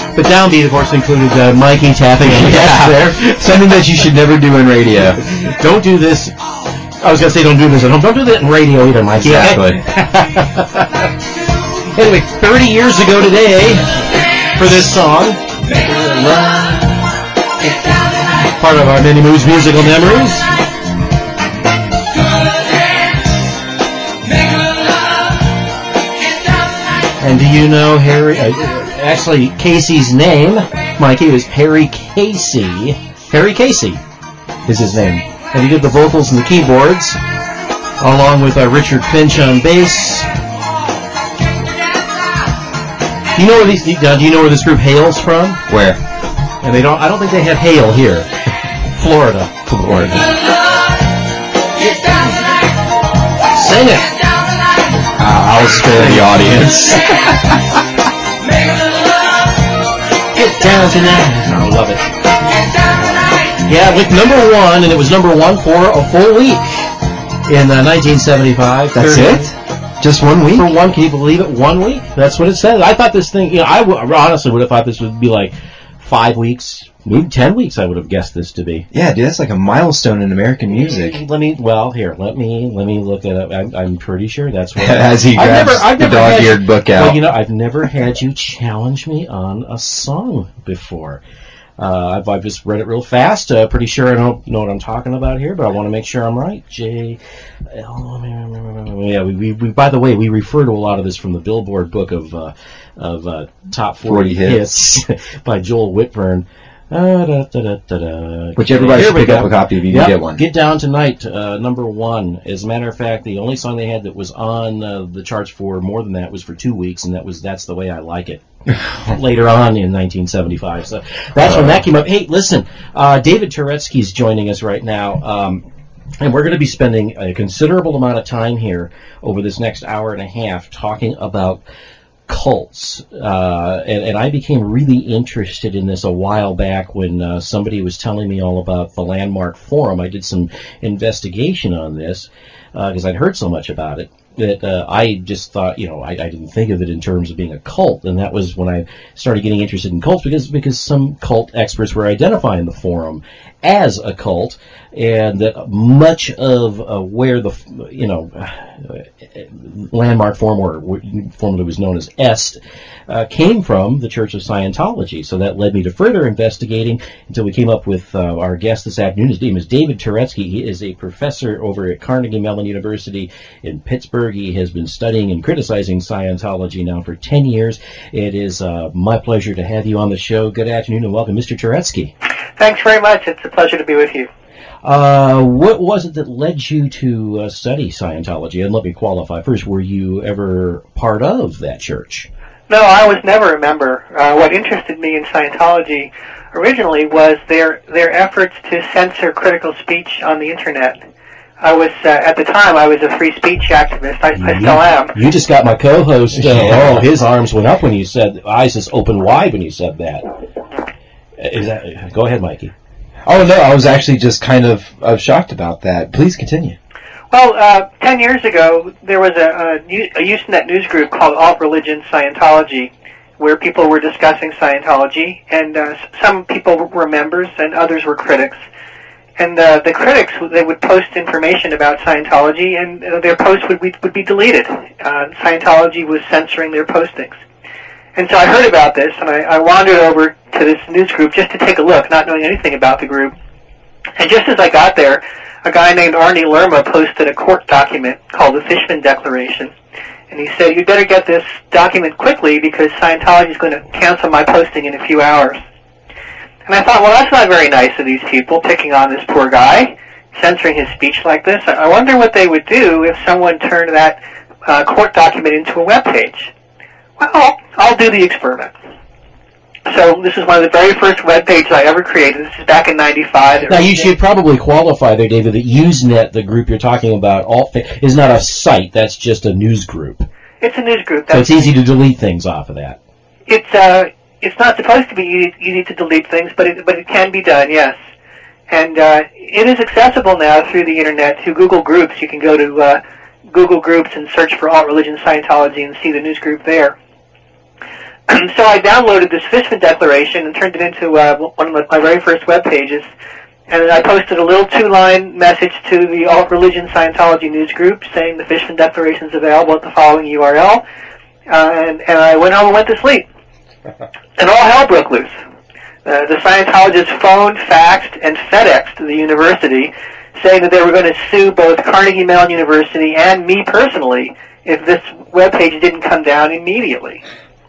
The downbeat, of course, included Mikey tapping on the desk there. Something that you should never do in radio. Don't do this. I was going to say don't do this at home. Don't do that in radio either, Mikey. Exactly. Anyway, 30 years ago today, for this song, part of our Many Moves musical memories. And do you know Harry? Actually, Casey's name, Mikey, was Harry Casey. Harry Casey is his name. And he did the vocals and the keyboards, along with Richard Finch on bass. Do you know where this group hails from? Where? And I don't think they have hail here. Florida. Sing it. I'll spare the audience. Get down tonight. I love it. Yeah, with number one, and it was number one for a full week in 1975. That's it? Just 1 week? For one, can you believe it? 1 week? That's what it said. I thought this thing, I honestly would have thought this would be like 5 weeks, maybe 10 weeks, I would have guessed this to be. Yeah, dude, that's like a milestone in American music. Let me look it up. I'm pretty sure that's what. As he grabs the dog-eared book out. Well, I've never had you challenge me on a song before. I've just read it real fast. Pretty sure I don't know what I'm talking about here, but I want to make sure I'm right. Yeah, we by the way, we refer to a lot of this from the Billboard book of top 40 hits by Joel Whitburn. Which everybody should pick up a copy if you can get one. Get Down Tonight, number one. As a matter of fact, the only song they had that was on the charts for more than that was for 2 weeks, and That's the Way I Like It. Later on in 1975. So that's when that came up. Hey, listen, David Turetsky is joining us right now. And we're going to be spending a considerable amount of time here over this next hour and a half talking about cults. And I became really interested in this a while back when somebody was telling me all about the Landmark Forum. I did some investigation on this because I'd heard so much about it that I just thought, I didn't think of it in terms of being a cult. And that was when I started getting interested in cults because some cult experts were identifying the Forum as a cult, and that much of where the Landmark Forum, or formerly was known as EST, came from the Church of Scientology. So that led me to further investigating until we came up with our guest this afternoon. His name is David Turetsky. He is a professor over at Carnegie Mellon University in Pittsburgh. He has been studying and criticizing Scientology now for 10 years. It is my pleasure to have you on the show. Good afternoon and welcome, Mr. Turetsky. Thanks very much. It's a pleasure to be with you. What was it that led you to study Scientology? And let me qualify first. Were you ever part of that church? No, I was never a member. What interested me in Scientology originally was their efforts to censor critical speech on the Internet. I was, at the time, I was a free speech activist. I still am. You just got my co-host, his arms went up when you said, eyes just opened wide when you said that. Go ahead, Mikey. Oh, no, I was actually just kind of shocked about that. Please continue. Well, 10 years ago, there was a Usenet news group called Alt Religion Scientology, where people were discussing Scientology, and some people were members and others were critics. And the critics, they would post information about Scientology, and their posts would be deleted. Scientology was censoring their postings. And so I heard about this, and I wandered over to this news group just to take a look, not knowing anything about the group. And just as I got there, a guy named Arnie Lerma posted a court document called the Fishman Declaration. And he said, "You better get this document quickly because Scientology is going to cancel my posting in a few hours." And I thought, well, that's not very nice of these people, picking on this poor guy, censoring his speech like this. I wonder what they would do if someone turned that court document into a web page. Well, I'll do the experiment. So this is one of the very first web pages I ever created. This is back in '95. Now, you should probably qualify there, David, that Usenet, the group you're talking about, is not a site. That's just a news group. It's a news group. So it's easy to delete things off of that. It's not supposed to be easy to delete things, but it can be done, yes. And it is accessible now through the Internet, through Google Groups. You can go to Google Groups and search for Alt Religion Scientology and see the news group there. So I downloaded this Fishman Declaration and turned it into one of my very first web pages. And then I posted a little 2-line message to the Alt Religion Scientology news group saying the Fishman Declaration is available at the following URL. And I went home and went to sleep. And all hell broke loose. The Scientologists phoned, faxed, and FedExed to the university saying that they were going to sue both Carnegie Mellon University and me personally if this webpage didn't come down immediately.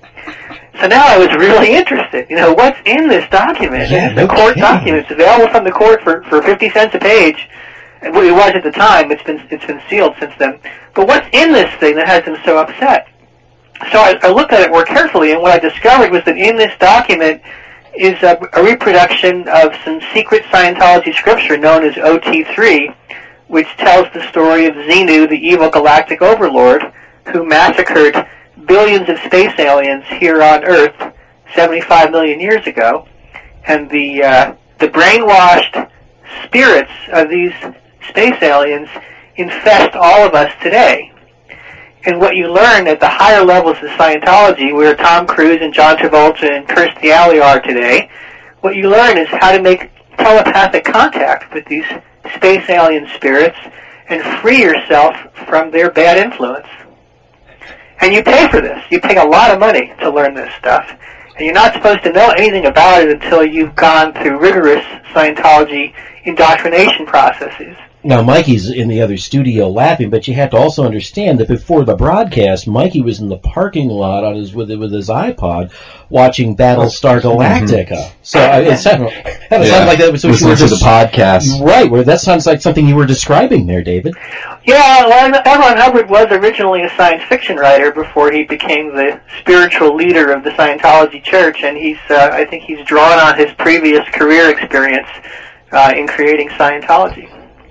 So now I was really interested. What's in this document? Yeah, The court documents available from the court for 50 cents a page. Well, it was at the time. It's been sealed since then. But what's in this thing that has them so upset? So I looked at it more carefully, and what I discovered was that in this document is a reproduction of some secret Scientology scripture known as OT3, which tells the story of Xenu, the evil galactic overlord, who massacred billions of space aliens here on Earth 75 million years ago, and the brainwashed spirits of these space aliens infest all of us today. And what you learn at the higher levels of Scientology, where Tom Cruise and John Travolta and Kirstie Alley are today, what you learn is how to make telepathic contact with these space alien spirits and free yourself from their bad influence. And you pay for this. You pay a lot of money to learn this stuff. And you're not supposed to know anything about it until you've gone through rigorous Scientology indoctrination processes. Now, Mikey's in the other studio laughing, but you have to also understand that before the broadcast, Mikey was in the parking lot on with his iPod watching Battlestar Galactica. So it sounded like that was listening to the podcast. Right, where that sounds like something you were describing there, David. Yeah, well, L. Ron Hubbard was originally a science fiction writer before he became the spiritual leader of the Scientology Church, and I think he's drawn on his previous career experience in creating Scientology.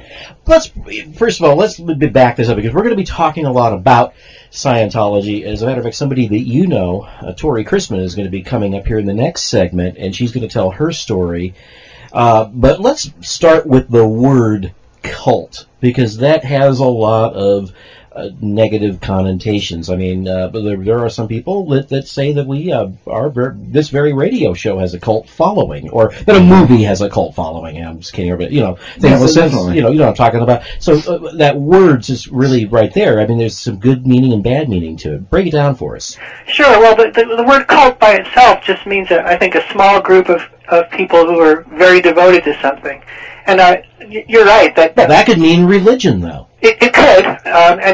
First of all, let's back this up, because we're going to be talking a lot about Scientology. As a matter of fact, somebody that you know, Tori Chrisman, is going to be coming up here in the next segment, and she's going to tell her story. But let's start with the word cult, because that has a lot of negative connotations. I mean, there are some people that say that this very radio show has a cult following, or that a movie has a cult following. I'm just kidding, but definitely. You know what I'm talking about. So that word's just really right there. I mean, there's some good meaning and bad meaning to it. Break it down for us. Sure. Well, the word cult by itself just means, I think, a small group of people who are very devoted to something. And you're right that could mean religion, though. It could, and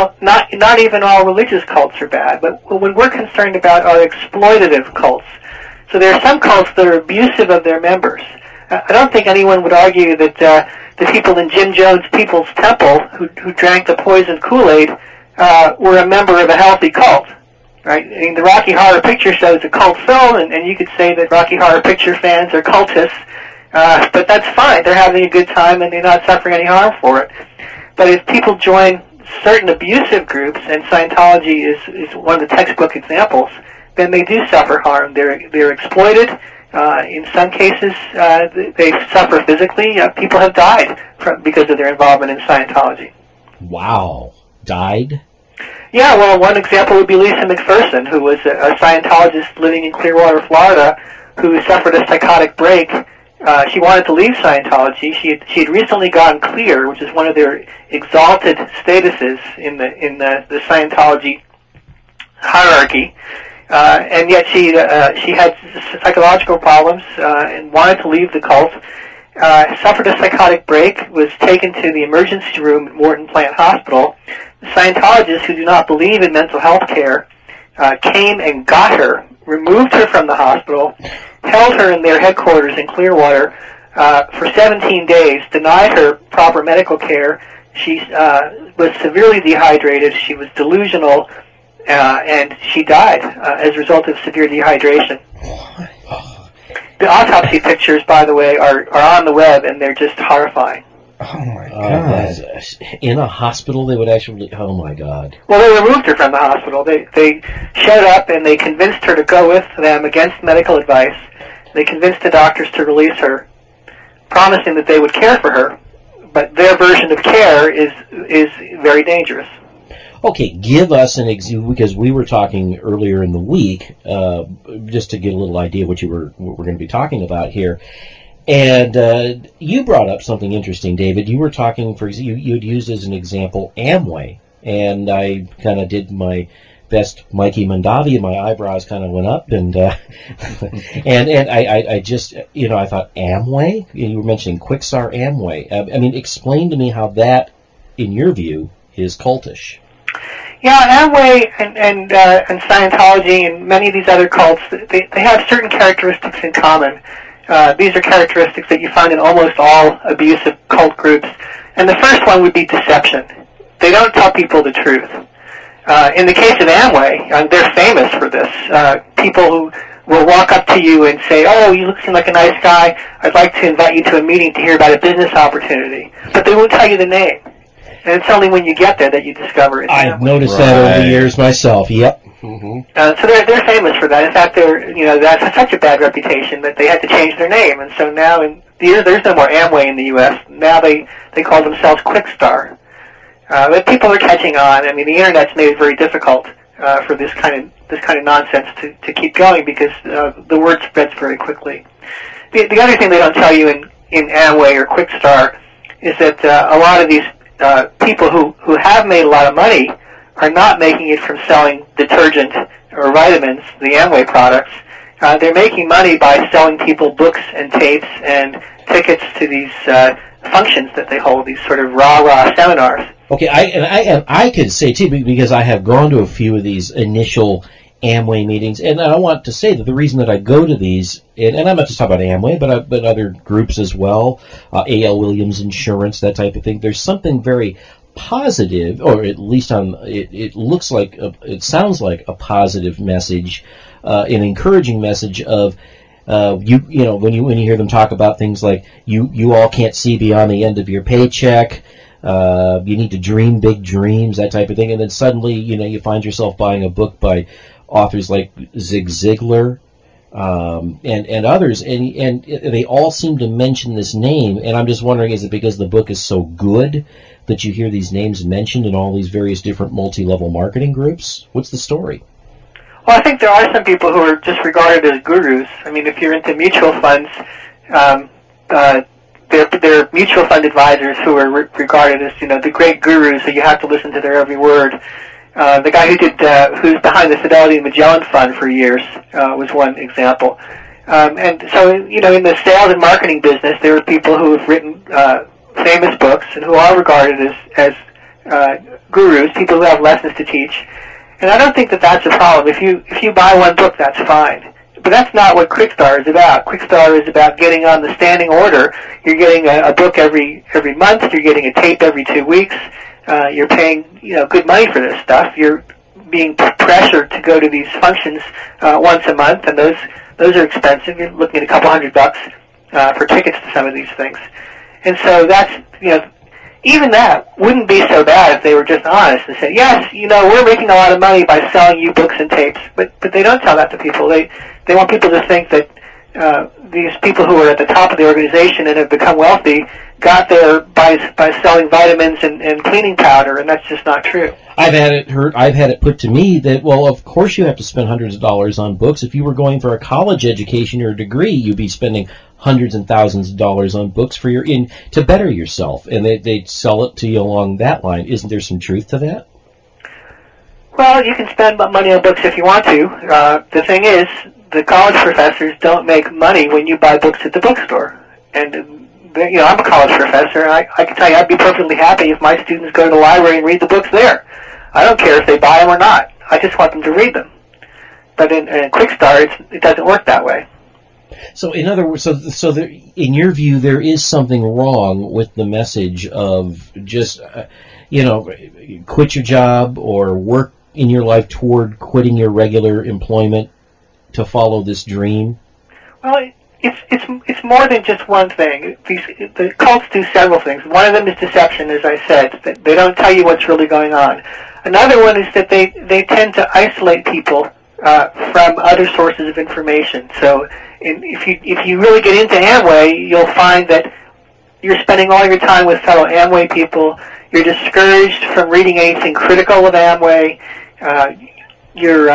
not even all religious cults are bad. But what we're concerned about are exploitative cults. So there are some cults that are abusive of their members. I don't think anyone would argue that the people in Jim Jones' People's Temple who drank the poisoned Kool-Aid were a member of a healthy cult. Right? I mean, the Rocky Horror Picture Show is a cult film, and you could say that Rocky Horror Picture fans are cultists. But that's fine. They're having a good time, and they're not suffering any harm for it. But if people join certain abusive groups, and Scientology is one of the textbook examples, then they do suffer harm. They're exploited. In some cases, they suffer physically. People have died because of their involvement in Scientology. Wow. Died? Yeah, well, one example would be Lisa McPherson, who was a Scientologist living in Clearwater, Florida, who suffered a psychotic break. She wanted to leave Scientology. She had recently gone clear, which is one of their exalted statuses in the Scientology hierarchy, and yet she had psychological problems and wanted to leave the cult. Suffered a psychotic break, was taken to the emergency room at Morton Plant Hospital. The Scientologists, who do not believe in mental health care, came and got her, removed her from the hospital, held her in their headquarters in Clearwater for 17 days, denied her proper medical care. She was severely dehydrated. She was delusional, and she died as a result of severe dehydration. The autopsy pictures, by the way, are on the web, and they're just horrifying. Oh, my God. In a hospital, they would actually... Oh, my God. Well, they removed her from the hospital. They showed up, and they convinced her to go with them against medical advice. They convinced the doctors to release her, promising that they would care for her. But their version of care is very dangerous. Okay, give us an because we were talking earlier in the week, just to get a little idea what we're going to be talking about here. And you brought up something interesting, David. You were talking, for example, you'd used as an example Amway, and I kind of did my best Mikey Mondavi, and my eyebrows kind of went up, and and I just, I thought, Amway? You were mentioning Quickstar Amway. I mean, explain to me how that, in your view, is cultish. Yeah, Amway and Scientology and many of these other cults, they have certain characteristics in common. These are characteristics that you find in almost all abusive cult groups. And the first one would be deception. They don't tell people the truth. In the case of Amway, they're famous for this. People who will walk up to you and say, "Oh, you seem like a nice guy. I'd like to invite you to a meeting to hear about a business opportunity." But they won't tell you the name. And it's only when you get there that you discover it. I've noticed that over the years myself. Yep. Mm-hmm. So they're famous for that. In fact, that's such a bad reputation that they had to change their name. And so now, there's no more Amway in the U.S. Now they call themselves Quickstar. But people are catching on. I mean, the internet's made it very difficult for this kind of nonsense to keep going because the word spreads very quickly. The other thing they don't tell you in Amway or Quickstar is that a lot of these people who have made a lot of money are not making it from selling detergent or vitamins, the Amway products. They're making money by selling people books and tapes and tickets to these functions that they hold, these sort of rah-rah seminars. Okay, I could say, too, because I have gone to a few of these initial Amway meetings, and I want to say that the reason that I go to these, and I'm not just talking about Amway, but other groups as well, A.L. Williams Insurance, that type of thing, there's something very positive, or at least it looks like, it sounds like a positive message, an encouraging message of, when you hear them talk about things like, you all can't see beyond the end of your paycheck, you need to dream big dreams, that type of thing, and then suddenly, you find yourself buying a book by authors like Zig Ziglar, and others, and they all seem to mention this name, and I'm just wondering, is it because the book is so good that you hear these names mentioned in all these various different multi-level marketing groups? What's the story? Well, I think there are some people who are just regarded as gurus. I mean, if you're into mutual funds, they're mutual fund advisors who are regarded as, the great gurus, so you have to listen to their every word. The guy who's behind the Fidelity and Magellan Fund for years was one example. And so, in the sales and marketing business, there are people who have written famous books and who are regarded as gurus, people who have lessons to teach. And I don't think that that's a problem. If you buy one book, that's fine. But that's not what Quickstar is about. Quickstar is about getting on the standing order. You're getting a book every month. You're getting a tape every 2 weeks. You're paying good money for this stuff. You're being pressured to go to these functions once a month, and those are expensive. You're looking at $200 for tickets to some of these things. And so that's even that wouldn't be so bad if they were just honest and said, yes, we're making a lot of money by selling you books and tapes. But they don't tell that to people. They want people to think that these people who are at the top of the organization and have become wealthy got there by selling vitamins and cleaning powder, and that's just not true. I've had it put to me that, well, of course you have to spend hundreds of dollars on books. If you were going for a college education or a degree, you'd be spending hundreds and thousands of dollars on books to better yourself, and they sell it to you along that line. Isn't there some truth to that? Well, you can spend money on books if you want to. The thing is, the college professors don't make money when you buy books at the bookstore. And, I'm a college professor, and I can tell you I'd be perfectly happy if my students go to the library and read the books there. I don't care if they buy them or not. I just want them to read them. But in Quickstar, it doesn't work that way. So, in other words, in your view, there is something wrong with the message of just, quit your job or work in your life toward quitting your regular employment to follow this dream? Well, it's more than just one thing. The cults do several things. One of them is deception, as I said. They don't tell you what's really going on. Another one is that they tend to isolate people from other sources of information. So if you really get into Amway, you'll find that you're spending all your time with fellow Amway people. You're discouraged from reading anything critical of Amway. You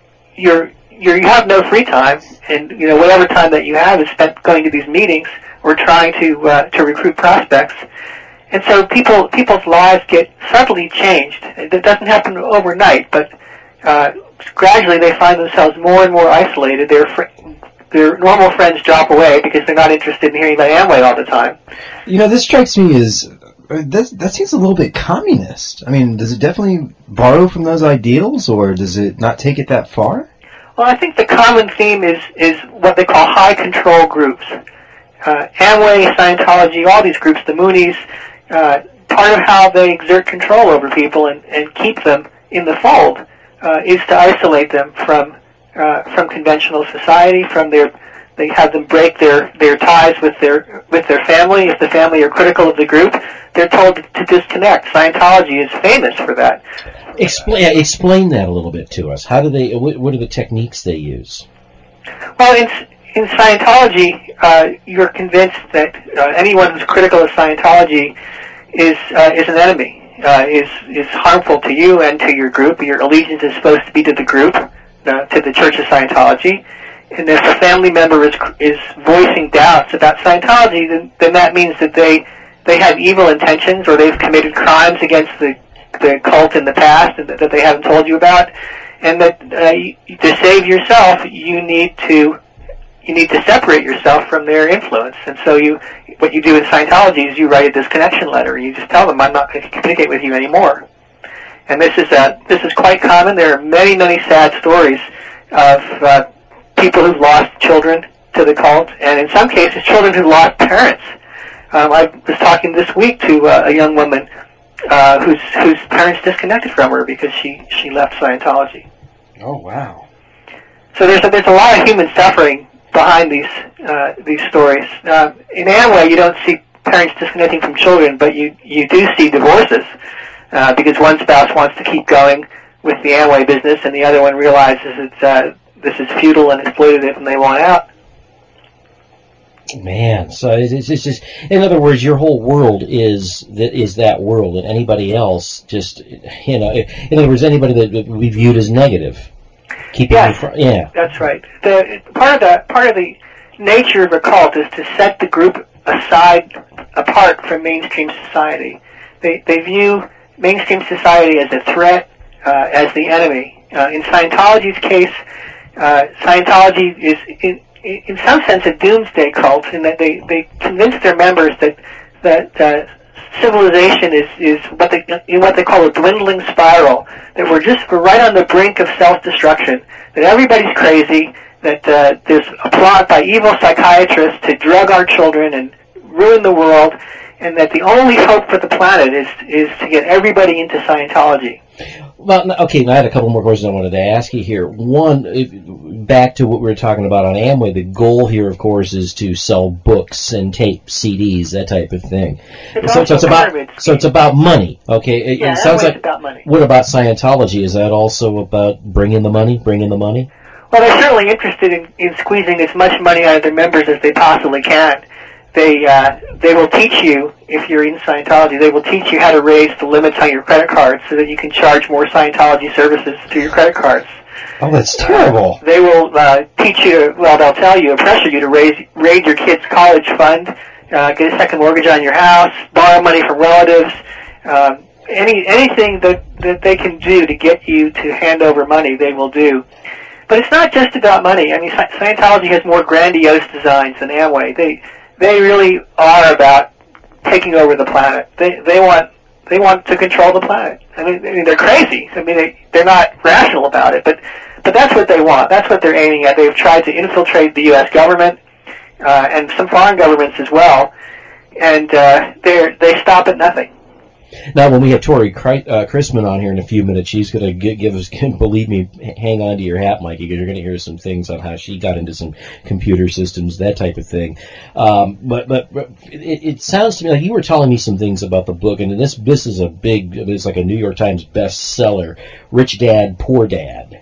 have no free time, and whatever time that you have is spent going to these meetings or trying to recruit prospects. And so people's lives get subtly changed. It doesn't happen overnight, but gradually they find themselves more and more isolated. Their normal friends drop away because they're not interested in hearing about Amway all the time. This strikes me as that seems a little bit communist. I mean, does it definitely borrow from those ideals, or does it not take it that far? Well, I think the common theme is what they call high control groups. Amway, Scientology, all these groups, the Moonies, part of how they exert control over people and keep them in the fold is to isolate them from conventional society. They have them break their ties with their family. If the family are critical of the group, they're told to disconnect. Scientology is famous for that. Explain that a little bit to us. How do they? What are the techniques they use? Well, in Scientology, you're convinced that anyone who's critical of Scientology is an enemy, is harmful to you and to your group. Your allegiance is supposed to be to the group, to the Church of Scientology. And if a family member is voicing doubts about Scientology, then that means that they have evil intentions, or they've committed crimes against the cult in the past that they haven't told you about, and that to save yourself, you need to separate yourself from their influence. And so what you do in Scientology is you write a disconnection letter. You just tell them, I'm not going to communicate with you anymore. And this is quite common. There are many, many sad stories of people who've lost children to the cult, and in some cases, children who lost parents. I was talking this week to a young woman whose parents disconnected from her because she left Scientology. Oh, wow. So there's a lot of human suffering behind these stories. In Amway, you don't see parents disconnecting from children, but you do see divorces because one spouse wants to keep going with the Amway business, and the other one realizes this is futile and exploitative, and they want out. Man, so it's just, in other words, your whole world is that world, and anybody else just, in other words, anybody that we viewed as negative. Yeah, that's right. Part of the nature of a cult is to set the group apart from mainstream society. They view mainstream society as a threat, as the enemy. In Scientology's case, Scientology is in some sense a doomsday cult, in that they convince their members that civilization is what they call a dwindling spiral, that we're right on the brink of self-destruction, that everybody's crazy, that there's a plot by evil psychiatrists to drug our children and ruin the world, and that the only hope for the planet is to get everybody into Scientology. Well, okay, now I had a couple more questions I wanted to ask you here. One, back to what we were talking about on Amway, the goal here, of course, is to sell books and tape, CDs, that type of thing. It's about money. Okay, Yeah, it sounds like about money. What about Scientology? Is that also about bringing the money? Well, they're certainly interested in squeezing as much money out of their members as they possibly can. They will teach you, if you're in Scientology, they will teach you how to raise the limits on your credit cards so that you can charge more Scientology services through your credit cards. Oh, that's terrible. They will teach you, they'll tell you, pressure you to raise your kid's college fund, get a second mortgage on your house, borrow money from relatives, anything that they can do to get you to hand over money, they will do. But it's not just about money. I mean, Scientology has more grandiose designs than Amway. They really are about taking over the planet. They want to control the planet. I mean they're crazy. I mean they're not rational about it, but that's what they want. That's what they're aiming at. They've tried to infiltrate the U.S. government and some foreign governments as well, and they stop at nothing. Now, when we have Tori Chrisman on here in a few minutes, she's going to give us, believe me, hang on to your hat, Mikey, because you're going to hear some things on how she got into some computer systems, that type of thing. But it sounds to me like you were telling me some things about the book, and this is it's like a New York Times bestseller, Rich Dad, Poor Dad.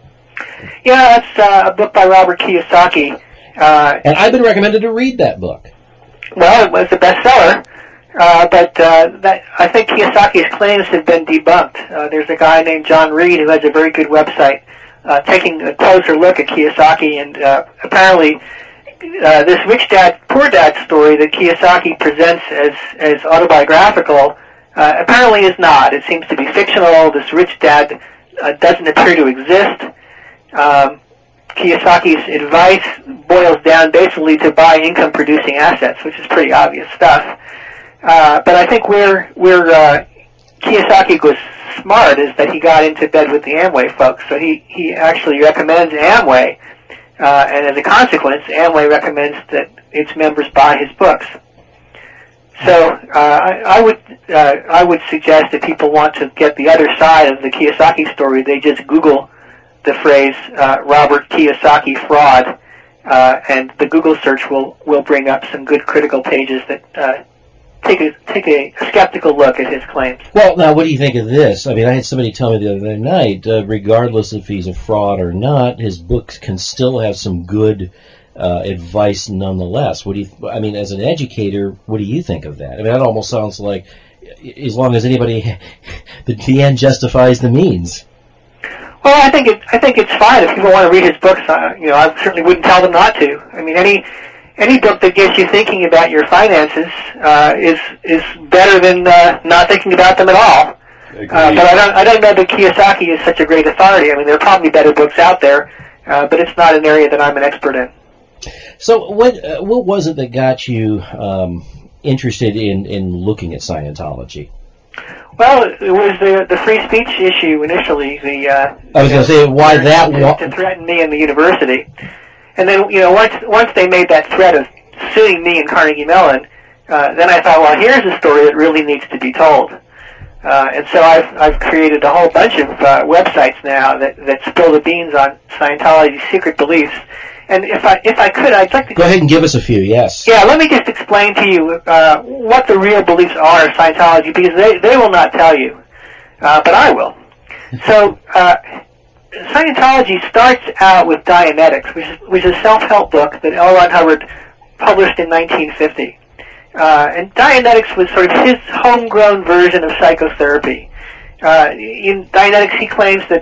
Yeah, that's a book by Robert Kiyosaki. And I've been recommended to read that book. Well, it was a bestseller. But I think Kiyosaki's claims have been debunked. There's a guy named John Reed who has a very good website taking a closer look at Kiyosaki, and apparently this rich dad, poor dad story that Kiyosaki presents as autobiographical apparently is not. It seems to be fictional. This rich dad doesn't appear to exist. Kiyosaki's advice boils down basically to buy income-producing assets, which is pretty obvious stuff. But I think where Kiyosaki was smart is that he got into bed with the Amway folks. So he actually recommends Amway, and as a consequence, Amway recommends that its members buy his books. So I would suggest if people want to get the other side of the Kiyosaki story, they just Google the phrase Robert Kiyosaki fraud, and the Google search will bring up some good critical pages that take a skeptical look at his claims. Well, now, what do you think of this? I mean, I had somebody tell me the other night, regardless if he's a fraud or not, his books can still have some good advice nonetheless. What do you? I mean, as an educator, what do you think of that? I mean, that almost sounds like, as long as anybody, the end justifies the means. Well, I think it's fine if people want to read his books. I certainly wouldn't tell them not to. I mean, any book that gets you thinking about your finances is better than not thinking about them at all. But I don't know that Kiyosaki is such a great authority. I mean, there are probably better books out there, but it's not an area that I'm an expert in. So what was it that got you interested in looking at Scientology? Well, it was the free speech issue initially. I was going to say why that to threaten me in the university. And then, once they made that threat of suing me and Carnegie Mellon, then I thought, well, here's a story that really needs to be told. And so I've created a whole bunch of websites now that spill the beans on Scientology's secret beliefs. And if I could, I'd like to go ahead and give us a few. Yes. Yeah, let me just explain to you what the real beliefs are of Scientology, because they will not tell you, but I will. So. Scientology starts out with Dianetics, which is a self-help book that L. Ron Hubbard published in 1950. And Dianetics was sort of his homegrown version of psychotherapy. In Dianetics, he claims that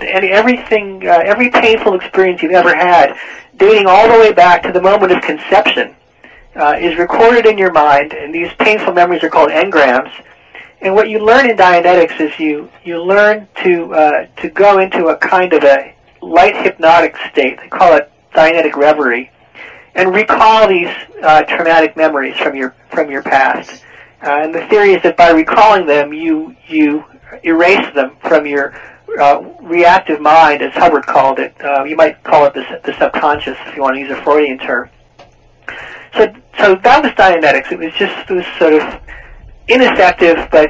every painful experience you've ever had, dating all the way back to the moment of conception, is recorded in your mind, and these painful memories are called engrams. And what you learn in Dianetics is you learn to go into a kind of a light hypnotic state. They call it Dianetic reverie, and recall these traumatic memories from your past. And the theory is that by recalling them, you erase them from your reactive mind, as Hubbard called it. You might call it the subconscious, if you want to use a Freudian term. So that was Dianetics. It was sort of ineffective, but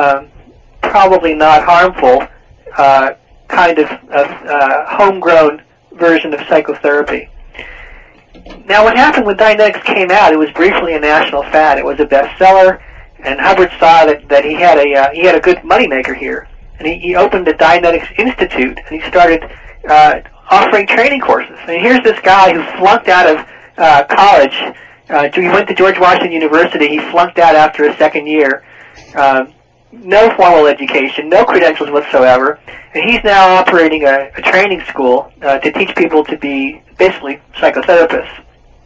probably not harmful, kind of homegrown version of psychotherapy. Now, what happened when Dianetics came out? It was briefly a national fad. It was a bestseller, and Hubbard saw that he had a good moneymaker here, and he opened the Dianetics Institute, and he started offering training courses. And here's this guy who flunked out of college. He went to George Washington University. He flunked out after a second year. No formal education, no credentials whatsoever. And he's now operating a training school to teach people to be basically psychotherapists.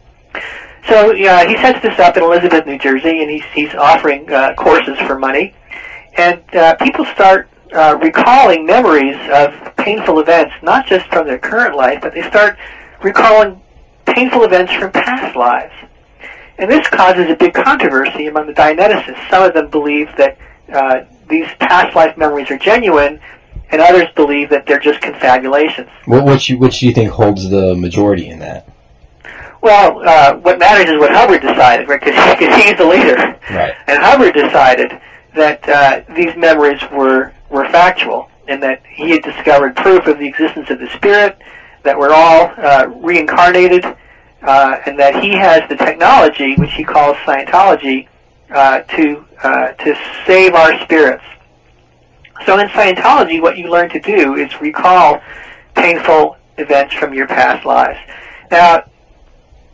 So he sets this up in Elizabeth, New Jersey, and he's offering courses for money. And people start recalling memories of painful events, not just from their current life, but they start recalling painful events from past lives. And this causes a big controversy among the Dianeticists. Some of them believe that these past life memories are genuine, and others believe that they're just confabulations. Which do you think holds the majority in that? Well, what matters is what Hubbard decided, right? Because he's the leader. Right. And Hubbard decided that these memories were factual, and that he had discovered proof of the existence of the spirit, that we're all reincarnated, and that he has the technology, which he calls Scientology, to save our spirits. So in Scientology, what you learn to do is recall painful events from your past lives. Now,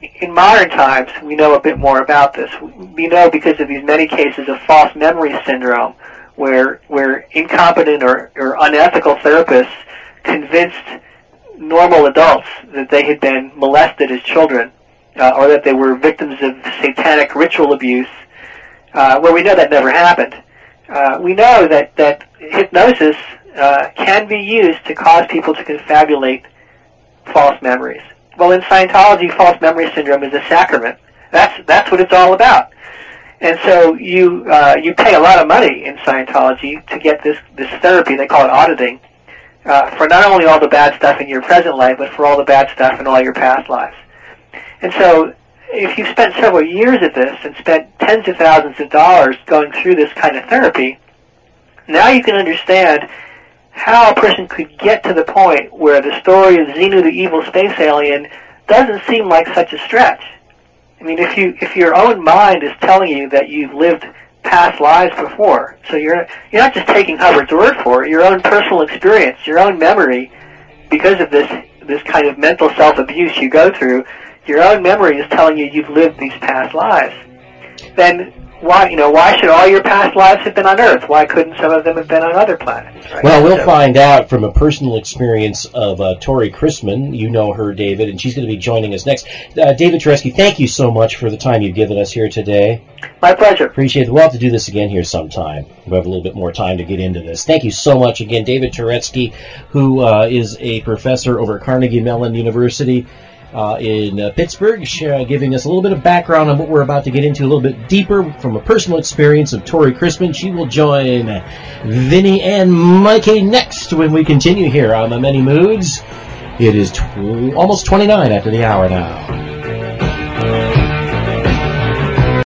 in modern times, we know a bit more about this. We know because of these many cases of false memory syndrome, where incompetent or unethical therapists convinced normal adults that they had been molested as children, or that they were victims of satanic ritual abuse, where we know that never happened. We know that hypnosis can be used to cause people to confabulate false memories. Well, in Scientology, false memory syndrome is a sacrament. That's what it's all about. And so you pay a lot of money in Scientology to get this therapy. They call it auditing, for not only all the bad stuff in your present life, but for all the bad stuff in all your past lives. And so if you've spent several years at this and spent tens of thousands of dollars going through this kind of therapy, now you can understand how a person could get to the point where the story of Xenu the evil space alien doesn't seem like such a stretch. I mean, if your own mind is telling you that you've lived past lives before, so you're not just taking Hubbard's word for it, your own personal experience, your own memory, because of this kind of mental self-abuse you go through, your own memory is telling you you've lived these past lives. Then why should all your past lives have been on Earth? Why couldn't some of them have been on other planets? Right? Well, we'll find out from a personal experience of Tori Chrisman. You know her, David, and she's going to be joining us next. David Turetsky, thank you so much for the time you've given us here today. My pleasure. Appreciate it. We'll have to do this again here sometime. We'll have a little bit more time to get into this. Thank you so much again, David Turetsky, who is a professor over at Carnegie Mellon University in Pittsburgh, giving us a little bit of background on what we're about to get into a little bit deeper from a personal experience of Tori Chrisman. She will join Vinny and Mikey next when we continue here on The Many Moods. It is almost 29 after the hour now.